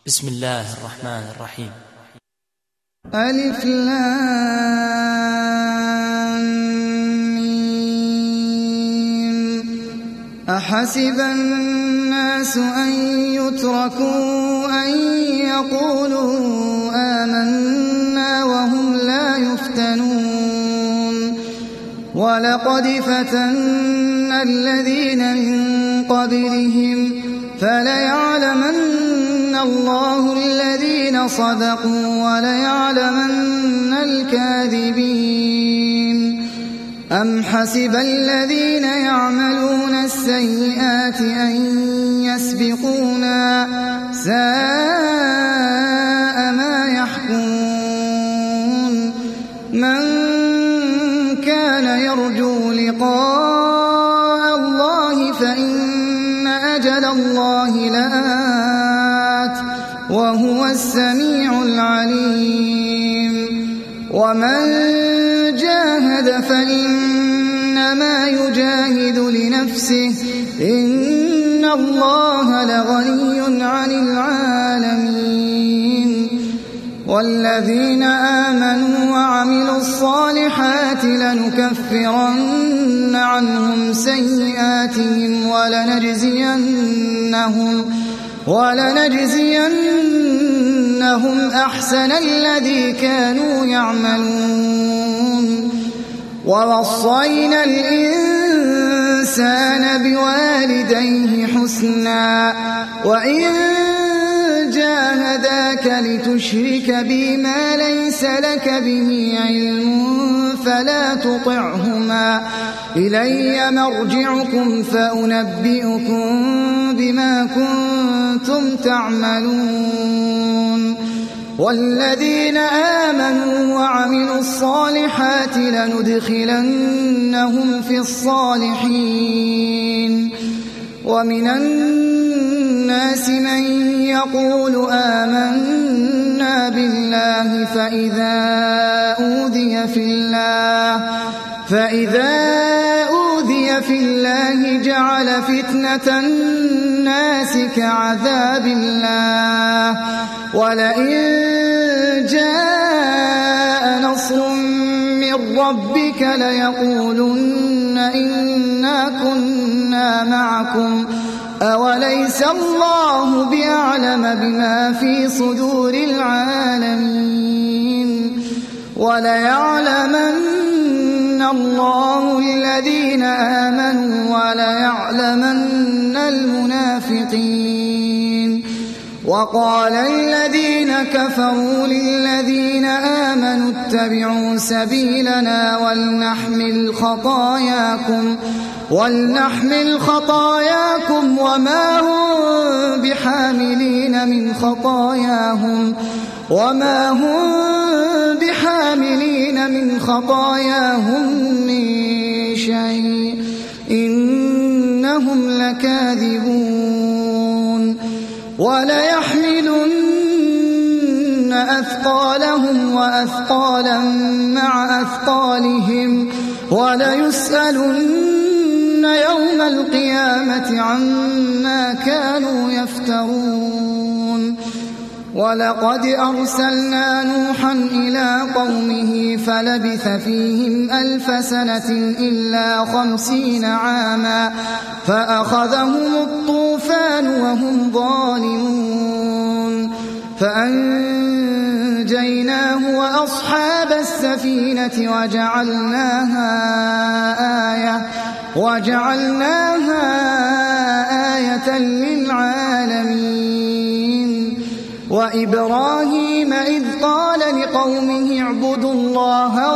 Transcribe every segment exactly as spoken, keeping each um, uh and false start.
بسم الله الرحمن الرحيم. ألف لام ميم. أحسب الناس أن يتركوا أن يقولوا آمنا وهم لا يفتنون ولقد فتنا الذين من قبلهم فليعلمن الله الذين صدقوا وليعلمن الكاذبين. أم حسب الذين يعملون السيئات أن يسبقونا ساء ما يحكمون. من كان يرجو لقاء الله فإن أجل الله لآت وهو السميع العليم. ومن جاهد فإنما يجاهد لنفسه إن الله لغني عن العالمين. والذين آمنوا وعملوا الصالحات لنكفرن عنهم سيئاتهم ولنجزينهم ولنجزينهم أحسن الذي كانوا يعملون. ووصينا الإنسان بوالديه حسنا وإن جاهداك لتشرك بي ما ليس لك به علم فلا تطعهما إلي مرجعكم فأنبئكم بما كنتم تعملون. والذين آمنوا وعملوا الصالحات لندخلنهم في الصالحين. ومن الناس من يقول آمنا بالله فإذا أوذي في الله فإذا أوذي في الله جعل فتنة الناس كعذاب الله ولئن جاء نصر من ربك ليقولن إنا كنا معكم أوليس الله بأعلم بما في صدور العالمين. وليعلمن الله الذين آمنوا وليعلمن المنافقين. وقال الذين كفروا للذين آمنوا اتبعوا سبيلنا ولنحمل خطاياكم ولنحمل خطاياكم وما هم بحاملين من خطاياهم وما هم بحاملين من خطاياهم من شيء إنهم لكاذبون. وليحملن أثقالهم وأثقالا مع أثقالهم وليسألن يوم القيامة عما كانوا يفترون. ولقد أرسلنا نوحا إلى قومه فلبث فيهم ألف سنة إلا خمسين عاما فأخذهم الطوفان وهم ظالمون فأنجيناه وأصحاب السفينة وجعلناها آية وجعلناها آية للعالمين. وإبراهيم إذ قال لقومه اعبدوا الله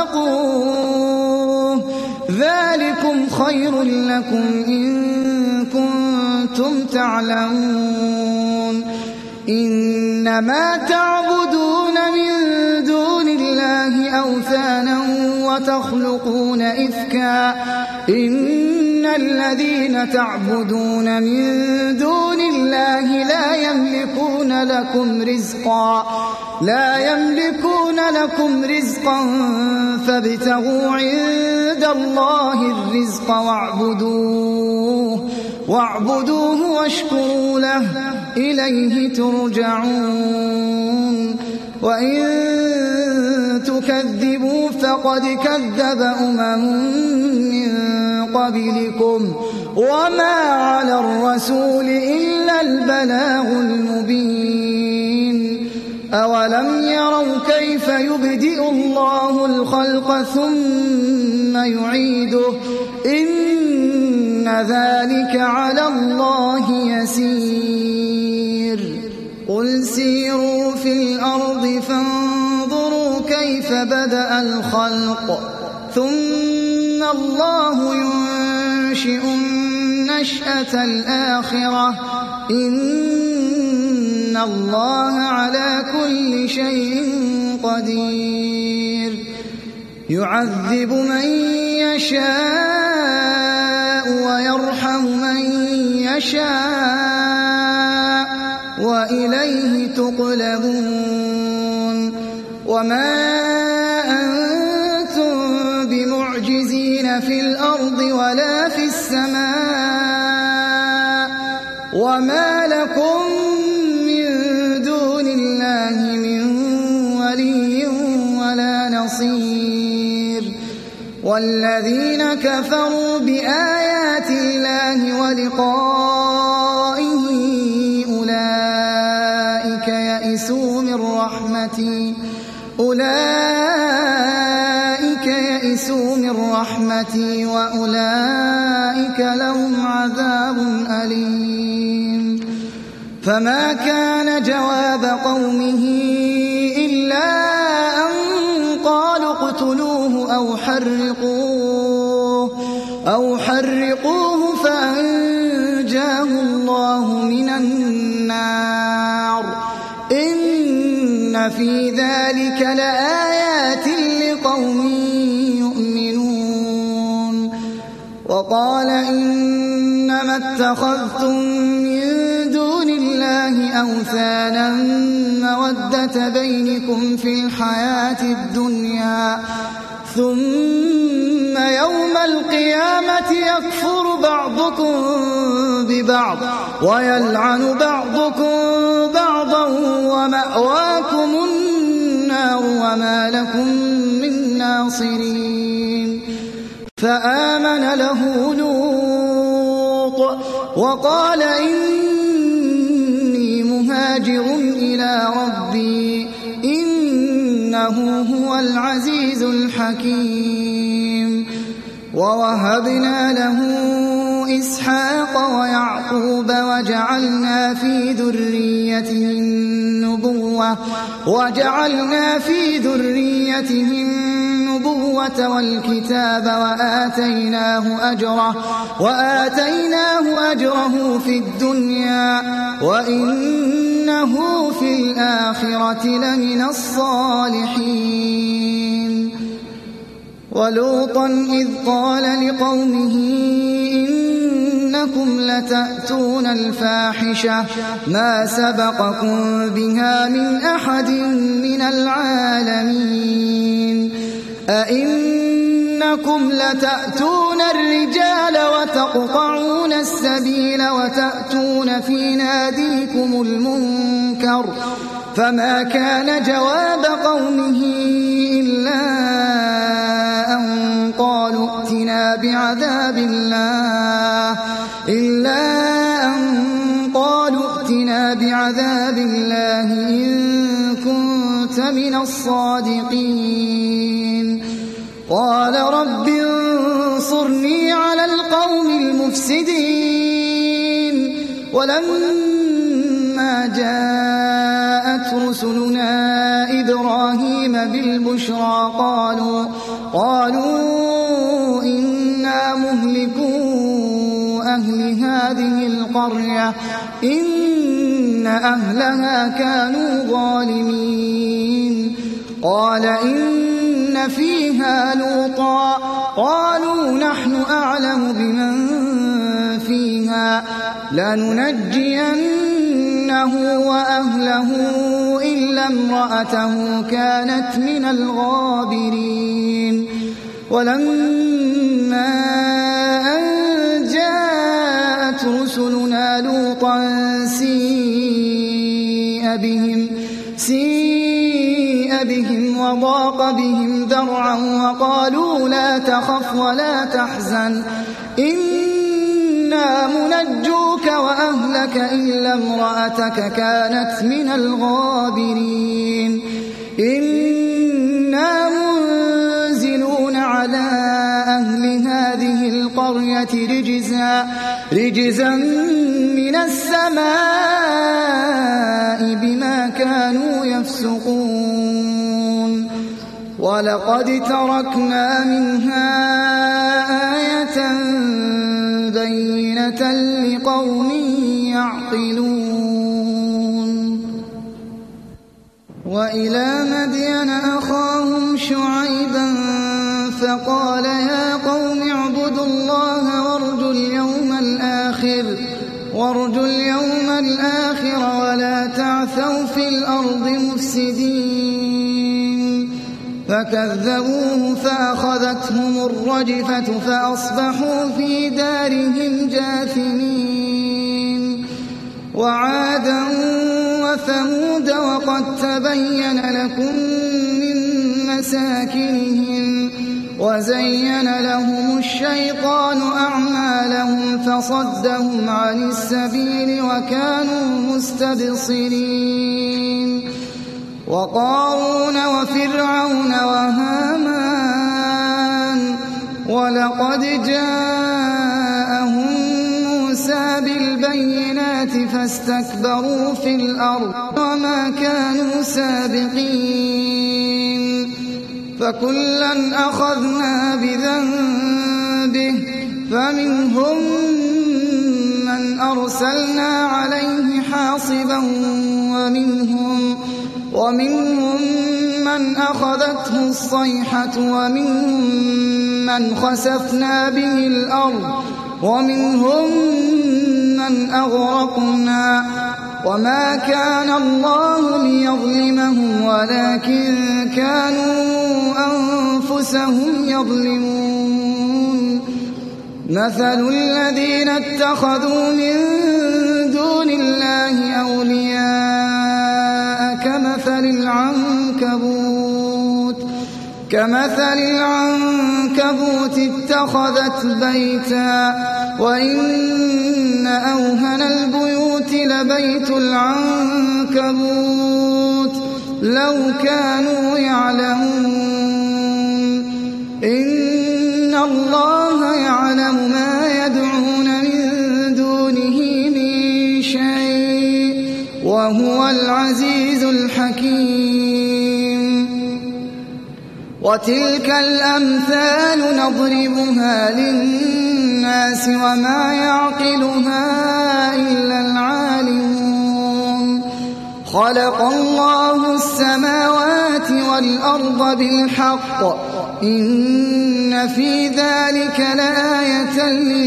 واتقوه ذلكم خير لكم إن كنتم تعلمون. إنما تعبدون من دون الله أوثانا وتخلقون إفكا إن الذين تعبدون من دون الله لا يملكون لكم رزقا لا يملكون لكم رزقا فابتغوا عند الله الرزق واعبدوه واعبدوه واشكروا له إليه ترجعون وإن تكذبوا فقد كذب أمم من قبلكم وما على الرسول إلا البلاغ المبين أولم يروا كيف يبدئ الله الخلق ثم يعيده إن ذلك على الله يسير قل سيروا في الأرض فانظروا كيف بدأ الخلق ثم الله ينشئ النشأة الآخرة إن الله على كل شيء قدير يعذب من يشاء ويرحم من يشاء وإليه تقلبون وما أنتم بمعجزين في الأرض ولا في السماء وما لكم من دون الله من ولي ولا نصير والذين كفروا بآيات الله ولقائه أولئك يئسوا من رحمتي أولئك يئسوا من رحمتي وأولئك لهم عذاب أليم فما كان جواب قومه إلا أن قالوا اقتلوه أو حرقوه أو حرقوه فأنجاه الله من النار إن في ذلك لآيات لقوم يؤمنون وقال إنما اتخذتم من دون الله أوثانا مودة بينكم في الحياة الدنيا ثم يوم القيامة يكفر بعضكم ببعض ويلعن بعضكم بعضا ومأواكم النار وما لكم من ناصرين فآمن له لوط وقال إني مهاجر إلى ربي إنه هو العزيز الحكيم ووهبنا له إسحاق ويعقوب وجعلنا في ذريته النبوة وجعلنا في ذريته النبوة والكتاب وآتيناه أجره وآتيناه أجره في الدنيا وإنه في الآخرة لمن الصالحين ولوطا إذ قال لقومه إنكم لتأتون الفاحشة ما سبقكم بها من أحد من العالمين أئنكم لتأتون الرجال وتقطعون السبيل وتأتون في ناديكم المنكر فما كان جواب قومه إلا أن قالوا ائتنا بعذاب الله إلا أن قالوا ائتنا بعذاب الله إن كنت من الصادقين قال رب انصرني على القوم المفسدين ولما جاءت رسلنا إبراهيم بالبشرى قالوا قالوا إنا مهلكو أهل هذه القرية إن أهلها كانوا ظالمين قال إن فيها لوطا قالوا نحن أعلم بمن فيها لننجينه وأهله إلا امرأته كانت من الغابرين ولما أن جاءت رسلنا لوطا سيئا سيء بهم, سيء بهم وضاق بهم ذرعا وقالوا لا تخف ولا تحزن إنا منجوك وأهلك إلا امرأتك كانت من الغابرين إنا منزلون على أهل هذه القرية رجزا, رجزا من السماء بما كانوا يفسقون ولقد تركنا منها آية بينة لقوم يعقلون وإلى مدين أخاهم شعيبا فقال يا قوم اعبدوا الله وارجوا اليوم الآخر, وارجوا اليوم الآخر ولا تعثوا في الأرض مفسدين فكذبوه فأخذتهم الرجفة فأصبحوا في دارهم جاثمين وعادا وثمود وقد تبين لكم من مساكنهم وزين لهم الشيطان أعمالهم فصدهم عن السبيل وكانوا مستبصرين وقارون وفرعون وهامان ولقد جاءهم موسى بالبينات فاستكبروا في الأرض وما كانوا سابقين فكلا أخذنا بذنبه فمنهم من أرسلنا عليه حاصبا ومنهم, ومنهم من أخذته الصيحة ومنهم من خسفنا به الأرض ومنهم من أغرقنا وما كان الله ليظلمهم ولكن كانوا أنفسهم يظلمون مثل الذين اتخذوا من دون الله أولياء كمثل العنكبوت كمثل العنكبوت اتخذت بيتا وإن أوهن البيوت لبيت العنكبوت لو كانوا يعلمون إن الله يعلم ما يدعون من دونه من شيء وهو العزيز الحكيم وتلك الأمثال نضربها للناس وما يعقلها إلا العالمون خلق الله السماوات والأرض بالحق إن في ذلك لآية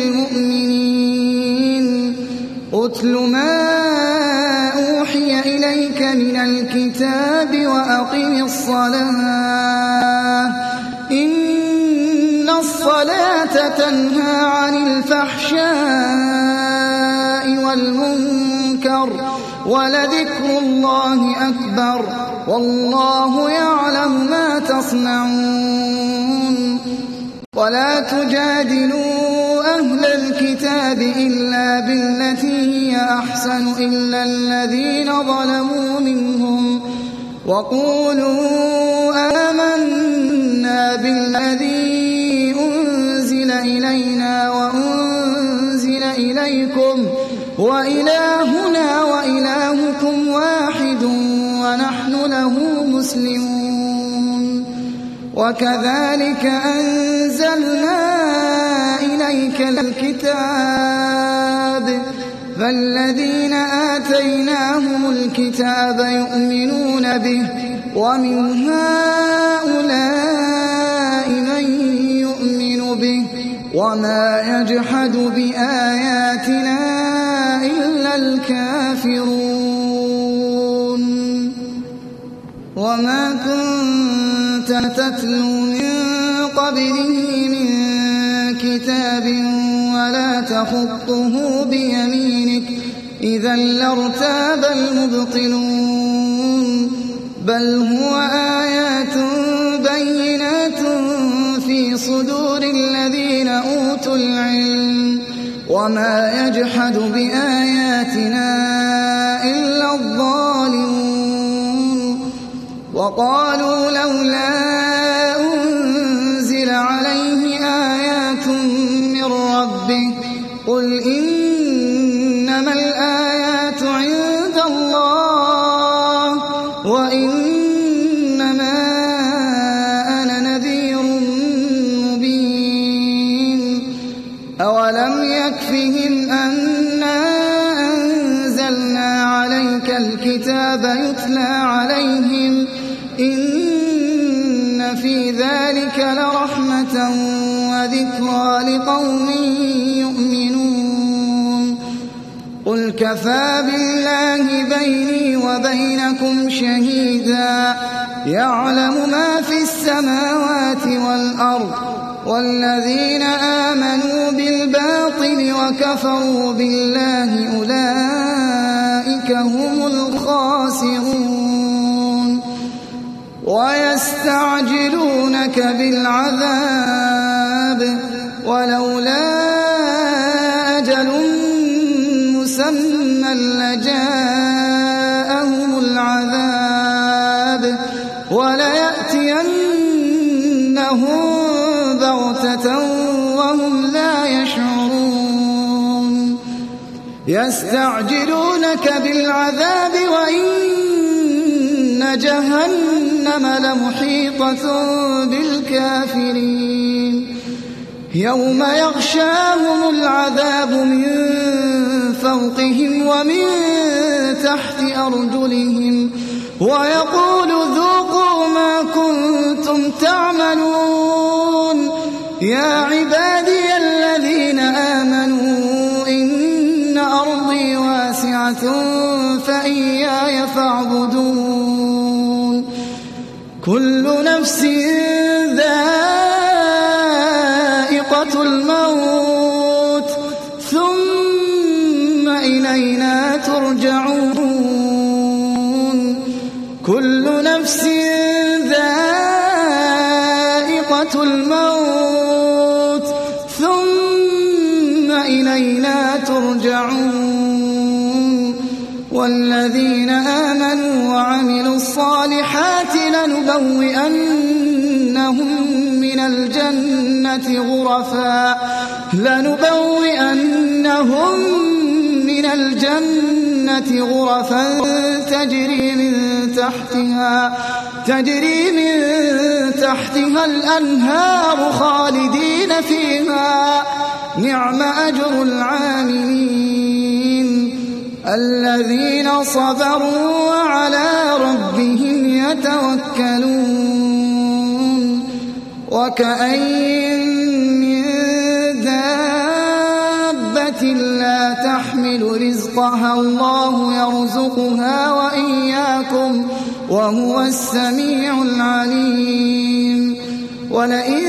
للمؤمنين أتل ما أوحي إليك من الكتاب وأقم الصلاة إن الصلاة تنهى عن الفحشاء والمنكر ولذكر الله أكبر والله يعلم ما تصنعون ولا تجادلوا أهل الكتاب إلا بالتي هي أحسن إلا الذين ظلموا منهم وقولوا آمنا بالذي أنزل إلينا وأنزل إليكم وإلهنا وإلهكم واحد ونحن له مسلمون وكذلك أنزلنا إليك الكتاب فالذين آتيناهم الكتاب يؤمنون به ومن هؤلاء من يؤمن به وما يجحد بآياتنا إلا الكافرون وما كنت تتلو من قبله من كتاب ولا تخطه بيمينك إذا لارتاب المبطلون بل هو آيات بينات في صدور الذين أوتوا العلم وما يجحد بآياتنا إلا الظالمون وقالوا لولا أنزل عليه آيات من ربه قل إنما الآيات عند الله وإنما أنا نذير مبين أولم يكفهم أنا أنزلنا عليك الكتاب يتلى عليهم إن في ذلك لرحمة وذكرى لقوم يؤمنون قل كفى بالله بيني وبينكم شهيدا يعلم ما في السماوات والأرض والذين آمنوا بالباطل وكفروا بالله أولئك هم الخاسرون ويستعجلونك بالعذاب ولولا أجل مسمى لجاءهم العذاب وليأتينهم بغتة وهم لا يشعرون يستعجلونك بالعذاب وإن جهنم لمحيطة بالكافرين يوم يغشاهم العذاب من فوقهم ومن تحت أرجلهم ويقول ذوقوا ما كنتم تعملون يا عبادي الذين آمنوا إن أرضي واسعة فإياي فاعبدون كل نفس ذائقة الموت ثم إلينا ترجعون كل نفس ذائقة الموت ثم إلينا ترجعون والذين آمنوا وعملوا الصالحات لنبوئنهم من الجنة غرفا لنبوئنهم من الجنة غرفا تجري من تحتها تجري من تحتها الأنهار خالدين فيها نعم أجر العاملين الذين صبروا وعلى ربهم يتوكلون وكأين من دابة لا تحمل رزقها الله يرزقها وإياكم وهو السميع العليم ولئن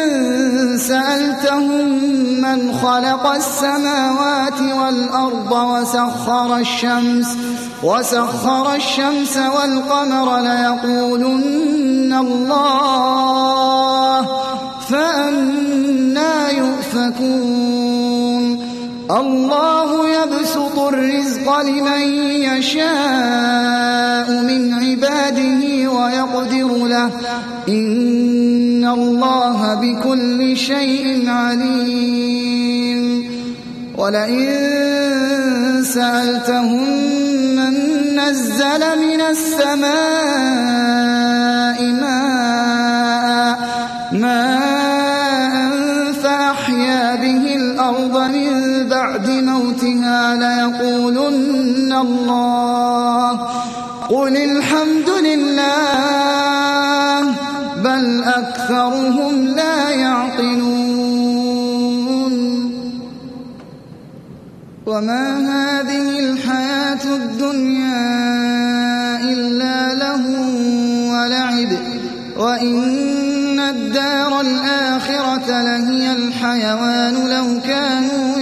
سألتهم من خلق السماوات والأرض وسخر الشمس وسخر الشمس والقمر ليقولن الله فأنى يؤفكون الله يبسط الرزق لمن يشاء من عباده ويقدر له إن الله بكل شيء عليم ولئن سألتهم من نزل من السماء ماء ماء فأحيا به الأرض من بعد موتها ليقولن الله قل الحمد لله بل أكثرهم لا يعقلون وما هذه الحياة الدنيا إلا لهو ولعب وإن الدار الآخرة لهي الحيوان لو كانوا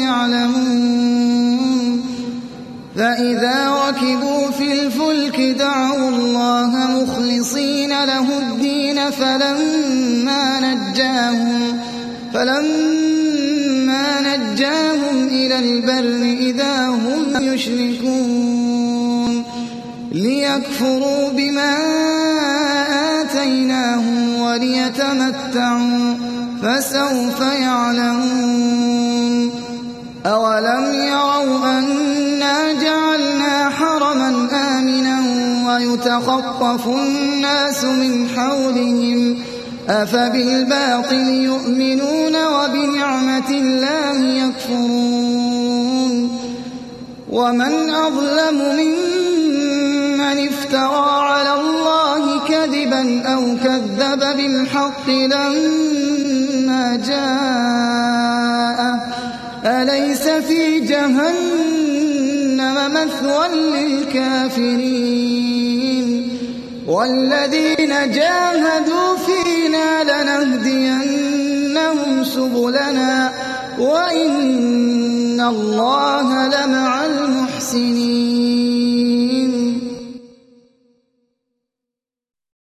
يعلمون فإذا ركبوا في الفلك دعوا الله الله مخلصين له الدين فلما نجاهم فلما نجاهم إلى البر إذا هم يشركون ليكفروا بما آتيناهم وليتمتعوا فسوف يعلمون أولم يروا أنا جعلنا حرما آمنا ويتخطف الناس من حولهم أفبالباطل يؤمنون وبنعمة الله يكفرون ومن أظلم ممن افترى على الله كذبا أو كذب بالحق لما جاءه أليس في جهنم مثوى للكافرين والذين جاهدوا فينا لنهدينهم سبلنا وإن الله لمع المحسنين